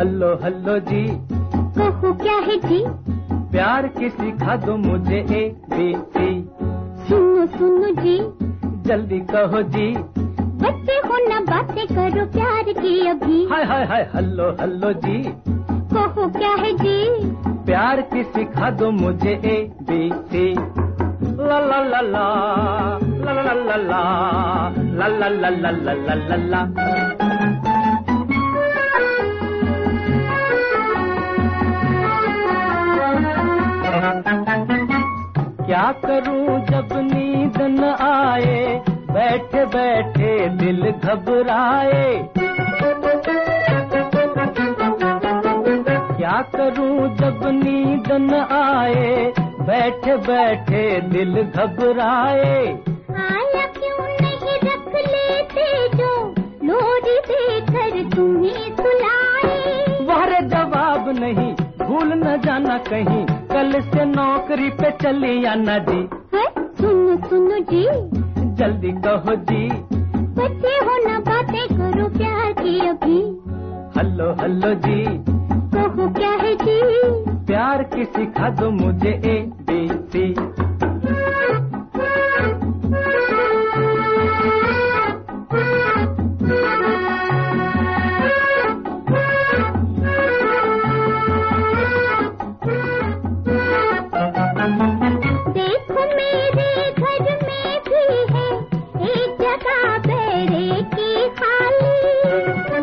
Hello hello जी, कहो क्या है जी? प्यार की सिखा दो मुझे ABC। सुनो सुनो जी, जल्दी कहो जी, बच्चे हो ना बातें करो प्यार की अभी। हाय हाय हाय, हल्लो हल्लो जी, कहो क्या है जी? प्यार की सिखा दो मुझे ABC। ला ला ला ला ला ला ला ला ला ला ला ला ला ला ला। क्या करूं जब नींद न आए, बैठे बैठे दिल घबराए। क्या करूं जब नींद न आए, बैठे बैठे दिल घबराए। आया क्यों नहीं रख लेते जो लोरी देकर तुम्हें सुलाए। वारे जवाब नहीं, भूल न जाना कहीं, कल से नौकरी पे चली आना जी। है? सुनो सुनो जी, जल्दी कहो जी, बच्चे हो ना बातें करो प्यार की अभी। हल्लो हल्लो जी, कहो क्या है जी? प्यार की सिखा दो मुझे ABC। देखो मेरे घर में भी है एक जगह बैरे की खाली।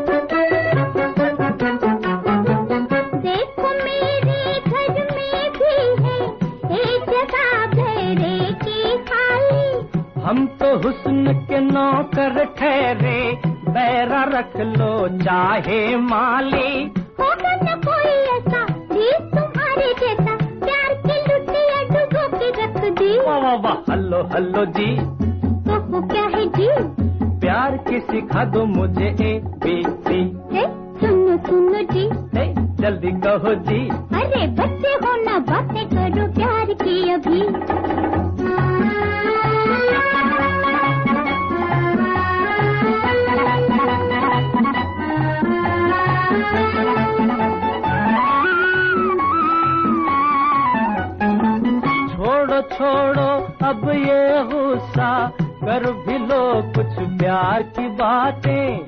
देखो मेरे घर में भी है एक जगह बैरे की खाली। हम तो हुस्न के नौकर ठहरे, बैरा रख लो चाहे माली। होगा न कोई ऐसा जी तुम्हारे जैसा, प्यार की लुटिया डुबो के रख दी। वाह वाह वाह, हल्लो हल्लो जी, कहो क्या है जी? प्यार की सिखा दो मुझे ABC। है? सुनो सुनो जी, जल्दी कहो जी, अरे बच्चे हो ना बातें करो प्यार की अभी। छोड़ो छोड़ो अब ये गुस्सा, कर भी लो कुछ प्यार की बातें।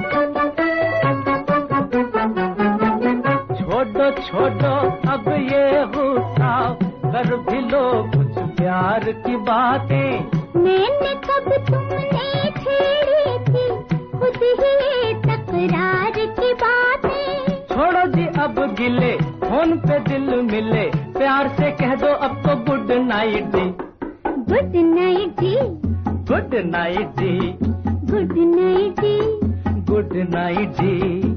छोड़ो छोड़ो अब ये गुस्सा, कर भी लो कुछ प्यार की बातें। मैंने कब तुमने छेड़ी थी खुद ही तकरार की बातें। छोड़ो जी अब गिले, फोन पे दिल मिले, प्यार से कह दो अब तो गुड नाइट जी। गुड नाइट जी, गुड नाइट जी, गुड नाइट जी, गुड नाइट जी।